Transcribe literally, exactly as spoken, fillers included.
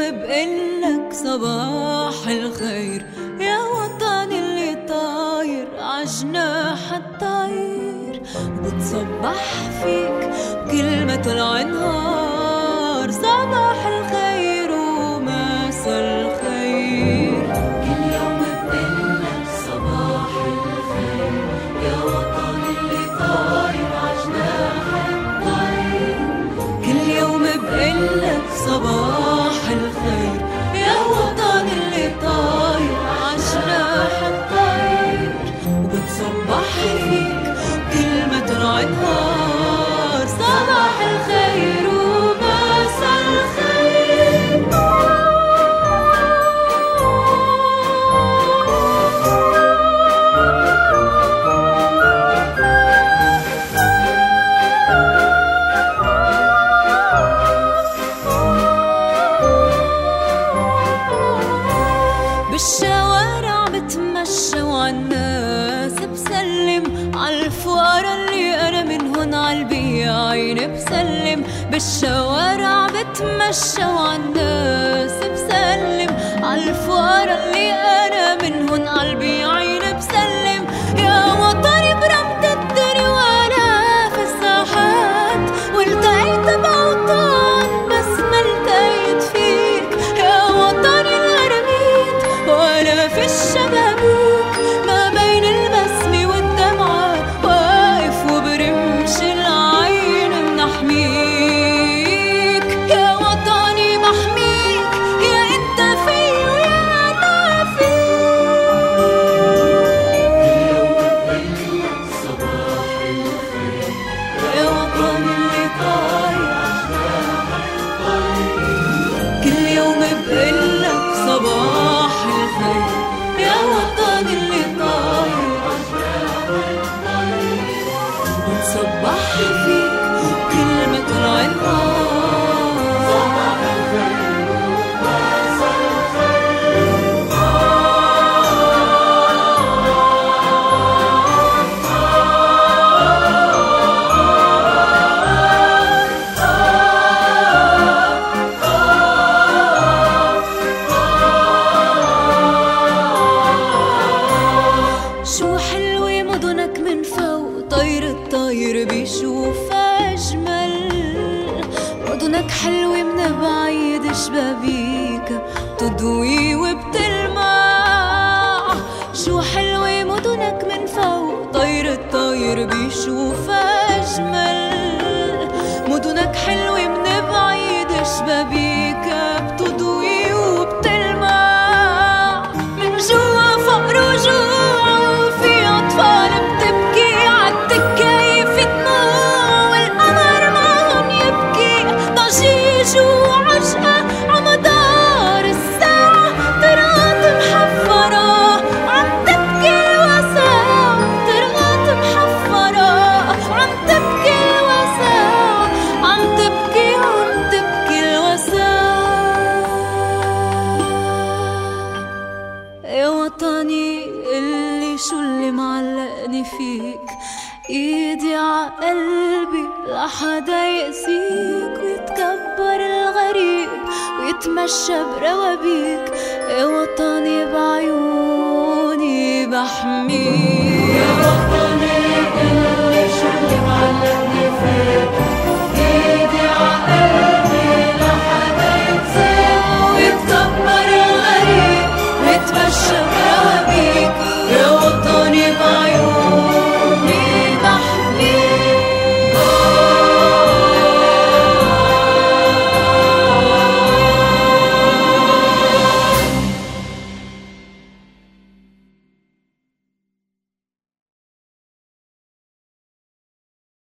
بقلك صباح الخير يا وطن اللي طاير عجناح الطير، وبتصبح فيك كل ما طلع نهار صباح الخير ومساء الخير. كل يوم بقلك صباح الخير يا وطن اللي طاير عجناح الطير، كل يوم بقلك صباح الخير يا وطن اللي طاير عجناح الطير، وبتصبح فيك كل ما طلع نهار صباح الخير ومساء الخير. بالشوارع بتمشى وعالناس بسلم، عالفقرا اللي أنا منهن عالبياعين بسلم. بالشوارع بتمشى وعالناس بسلم، عالفقرا اللي أنا منهن عالبياعين بسلم. يا وطني برمت الدري وأنا في الساحات، والتقيت بأوطان بس ما التقيت فيك. يا وطني الغرميت وأنا في الشبابيك، ما بين البسمة والدمعة واقف وبرمش العين بنحميك. يا وطني بحميك يا انت في ويا انا فيك. صباح الخير يا وطني اللي طاير عجناح الطير، كل يوم بقلك صباح الخير يا وطني اللي طاير عجناح الطير، وبتصبح فيك كل ما طلع النهار صباح الخير ومساء شو حلوة مدنك من فوق، طير الطاير بيشوف أجمل. مدنك حلوة من بعيد شبابيك بتضوي وبتلمع. شو حلوة مدنك من فوق، طير الطاير بيشوف أجمل. مدنك حلوة من بعيد شبابيك بتضوي وبتلمع. من جوا فقر وجوع وفي أطفال بتبكي عالتكايف دموع، والقمر معهم يبكي ضجيج وعجقة عمدار الساعة. طرقات محفرة عم تبكي الوساع، طرقات محفرة عم تبكي الوساع، عم تبكي عم تبكي الوساع. يا وطني اللي شو اللي معلقني فيك، ايدي عقلبي لحدا يأذيك، ويتكبر الغريب ويتمشى بروابيك. يا وطني بعيوني بحميك.